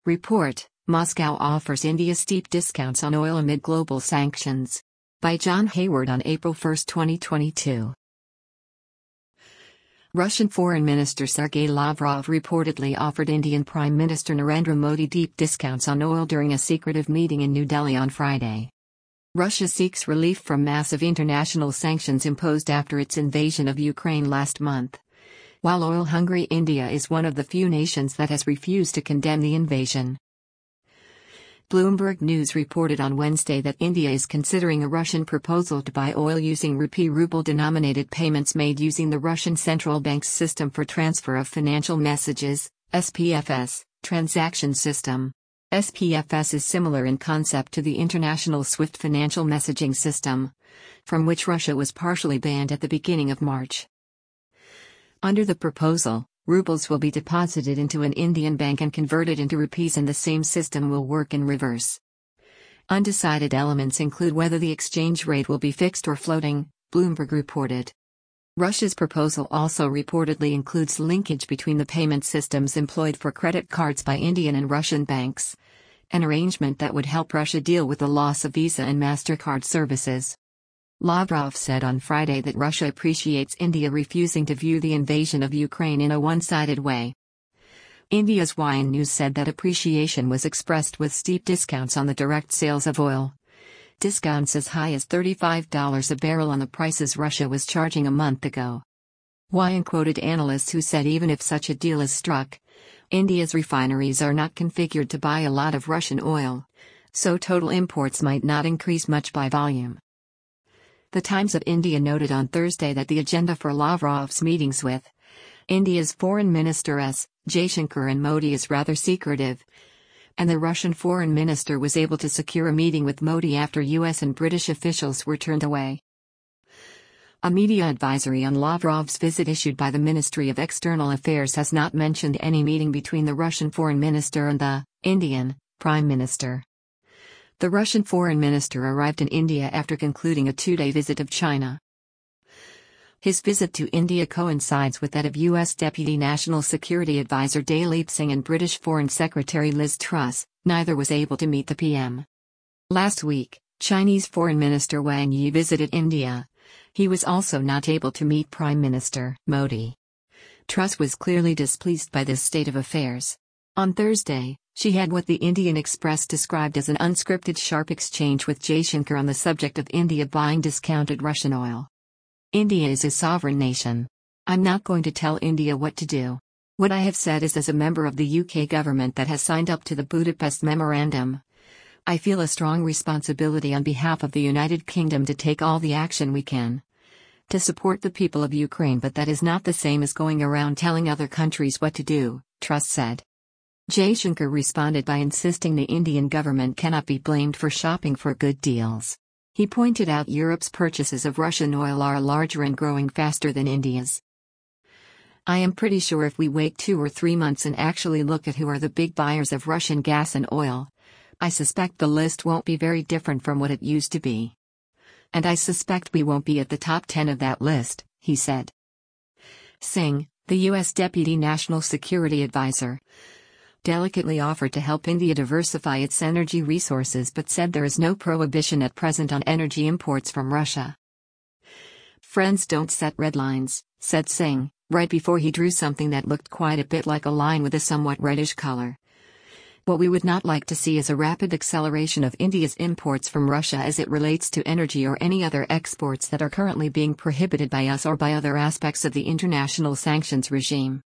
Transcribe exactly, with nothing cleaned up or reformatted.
Report: Moscow offers India steep discounts on oil amid global sanctions. By John Hayward on April first, twenty twenty-two. Russian Foreign Minister Sergei Lavrov reportedly offered Indian Prime Minister Narendra Modi deep discounts on oil during a secretive meeting in New Delhi on Friday. Russia seeks relief from massive international sanctions imposed after its invasion of Ukraine last month. While oil-hungry India is one of the few nations that has refused to condemn the invasion. Bloomberg News reported on Wednesday that India is considering a Russian proposal to buy oil using rupee-ruble-denominated payments made using the Russian Central Bank's System for Transfer of Financial Messages, S P F S, transaction system. S P F S is similar in concept to the international SWIFT financial messaging system, from which Russia was partially banned at the beginning of March. Under the proposal, rubles will be deposited into an Indian bank and converted into rupees, and the same system will work in reverse. Undecided elements include whether the exchange rate will be fixed or floating, Bloomberg reported. Russia's proposal also reportedly includes linkage between the payment systems employed for credit cards by Indian and Russian banks, an arrangement that would help Russia deal with the loss of Visa and MasterCard services. Lavrov said on Friday that Russia appreciates India refusing to view the invasion of Ukraine in a one-sided way. India's Y N News said that appreciation was expressed with steep discounts on the direct sales of oil. Discounts as high as thirty-five dollars a barrel on the prices Russia was charging a month ago. Y N quoted analysts who said even if such a deal is struck, India's refineries are not configured to buy a lot of Russian oil, so total imports might not increase much by volume. The Times of India noted on Thursday that the agenda for Lavrov's meetings with India's Foreign Minister S. Jaishankar and Modi is rather secretive, and the Russian Foreign Minister was able to secure a meeting with Modi after U S and British officials were turned away. A media advisory on Lavrov's visit issued by the Ministry of External Affairs has not mentioned any meeting between the Russian Foreign Minister and the Indian Prime Minister. The Russian foreign minister arrived in India after concluding a two-day visit of China. His visit to India coincides with that of U S Deputy National Security Advisor Dalip Singh and British Foreign Secretary Liz Truss. Neither was able to meet the P M. Last week, Chinese Foreign Minister Wang Yi visited India. He was also not able to meet Prime Minister Modi. Truss was clearly displeased by this state of affairs. On Thursday, she had what the Indian Express described as an unscripted sharp exchange with Jaishankar on the subject of India buying discounted Russian oil. India is a sovereign nation. I'm not going to tell India what to do. What I have said is, as a member of the U K government that has signed up to the Budapest Memorandum, I feel a strong responsibility on behalf of the United Kingdom to take all the action we can to support the people of Ukraine, but that is not the same as going around telling other countries what to do, Truss said. Jaishankar responded by insisting the Indian government cannot be blamed for shopping for good deals. He pointed out Europe's purchases of Russian oil are larger and growing faster than India's. I am pretty sure if we wait two or three months and actually look at who are the big buyers of Russian gas and oil, I suspect the list won't be very different from what it used to be. And I suspect we won't be at the top ten of that list, he said. Singh, the U S Deputy National Security Advisor, delicately offered to help India diversify its energy resources but said there is no prohibition at present on energy imports from Russia. Friends don't set red lines, said Singh, right before he drew something that looked quite a bit like a line with a somewhat reddish color. What we would not like to see is a rapid acceleration of India's imports from Russia as it relates to energy or any other exports that are currently being prohibited by us or by other aspects of the international sanctions regime.